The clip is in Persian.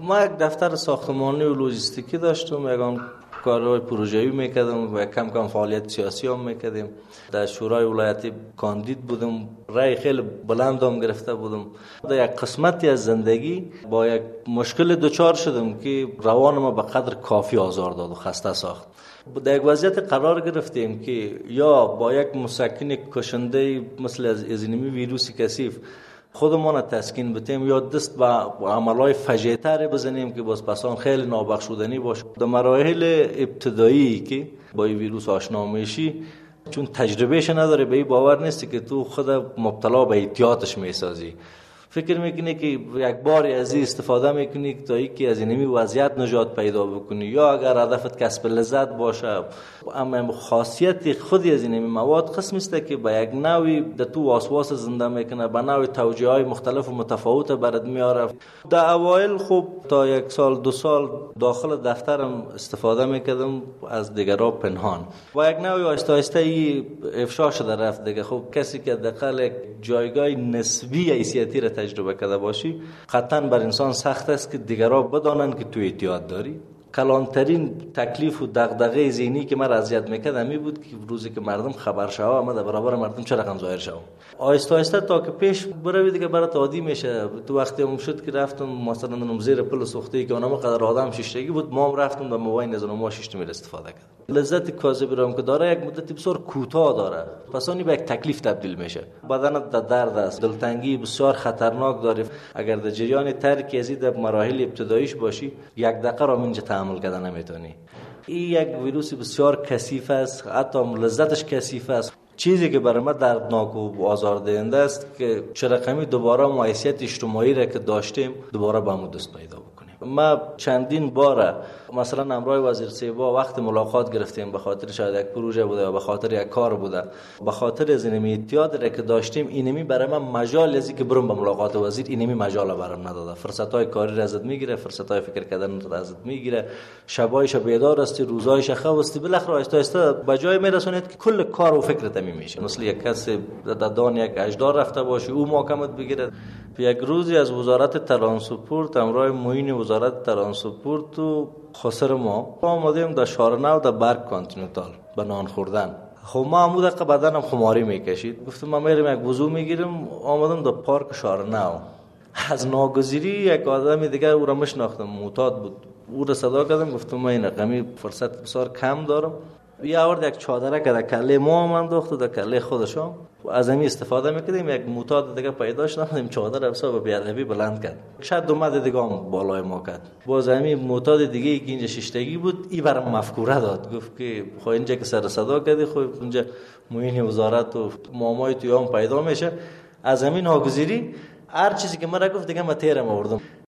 ما یک دفتر ساختمانی و لوجستیکی داشتم، یگان کارهای پروژه‌ای میکردم و کم کم فعالیت سیاسی هم میکردیم. در شورای ولایتی کاندید بودم، رای خیلی بلند هم گرفته بودم. در یک قسمتی از زندگی با یک مشکل دوچار شدم که روان ما به قدر کافی آزار داد و خسته ساخت. در یک وضعیت قرار گرفتیم که یا با یک مسکن کشنده مثل از اینمی ویروس کثیف خودمان تسکین بتیم یا دست به عملهای فجیع‌تر بزنیم که باز پسان خیلی نابخشودنی باشه. در مراحل ابتدایی که با این ویروس آشنا میشی، چون تجربهش نداره، به این باور نیستی که تو خود مبتلا به احتیاطش میسازی. فکر میکنی که یک بار از این استفاده میکنی تا اینکه از اینمی وضعیت نجات پیدا بکنی، یا اگر هدفت کسب لذت باشه. اما خاصیت خودی از اینمی مواد قسم است که به یک نوعی در تو وسواس زنده میکنه، به نوعی توجیه‌های مختلف و متفاوت برات میاره. در اوایل خوب تا یک سال دو سال داخل دفترم استفاده میکردم از دیگران پنهان و یک نوعی آهسته آهسته افشا شده رفت دیگه. خب کسی که دقیقاً یک جایگاه نسبی حیثیتی را تجربه کرده باشی، قطعاً بر انسان سخت است که دیگران بدانن که تو احتیاط داری. کلانترین تکلیف و دغدغه ذهنی که من اذیت میکرد همین بود که روزی که مردم خبر شوا، اما در برابر مردم چه رقم ظاهر شوم. آهسته آهسته تا که پیش بروی دیگه برات عادی میشه. تو وقتی هم شد که رفتم مثلا نمزیر پل سوختی که اونم قدر آدم شیشتگی بود، ما هم رفتم در موبایل نزنم ما شیشت میل استفاده کرد. لذت کاذب رو که داره یک مدت بسیار کوتاه داره، پس اون به یک تکلیف تبدیل میشه. بدنت در درد است، دلتنگی بسیار خطرناک داره. اگر در جریان ترک ازید در مراحل ابتداییش باشی، یک دقیقه را اینجا تحمل کردن نمیتونی. این یک ویروس بسیار کثیف است، حتی لذتش کثیف است. چیزی که برای ما دردناک و آزاردهنده است که چه رقمی دوباره حیثیت اجتماعی را که داشتیم دوباره به همون دست پیدا بکنیم. ما چندین بار مثلا امرای وزیر سیبا وقت ملاقات گرفتیم، به خاطر شاید یک پروژه بوده یا به خاطر یک کار بوده، به خاطر از اینمی احتیاط را که داشتیم، اینمی برای من مجال ازی که برم به ملاقات وزیر، اینمی مجال برام نداده. فرصت‌های کاری را ازت میگیره، فرصت‌های فکر کردن را ازت میگیره، شبایش بیدار هستی، روزایش خواب هستی، بالاخره آهسته آهسته به جای میرسونید که کل کار و فکرت میشه. مثل یک کس در دان یک اجدار رفته باشی، او محکمت بگیره. یک روزی از وزارت ترانسپورت امرای معین وزارت ترانسپورت و خسر ما آمدیم در شارنو در برگ کانتیننتال به نان خوردن. خب ما عمود که بدنم خماری میکشید، گفتم ما میریم یک وضو میگیریم. آمدم در پارک شارنو، از ناگزیری یک آدم دیگه او را میشناختم، معتاد بود، او را صدا کردم، گفتم من این رقمی فرصت بسیار کم دارم. یا آورد یک چادره که در کله ما هم انداخت و در کله خودشم از همین استفاده میکردیم. یک معتاد دیگه پیدا شد، این چادر افسا به بیادبی بلند کرد، شاید اومد دیگه هم بالای ما کرد. باز همین معتاد دیگه که اینجا شیشتگی بود، این برام مفکوره داد، گفت که خب اینجا که سر صدا کردی، خب اینجا معین وزارت و مامای توی هم پیدا میشه. از همین ناگزیری هر چیزی که من گفت دیگه من تیرم آوردم.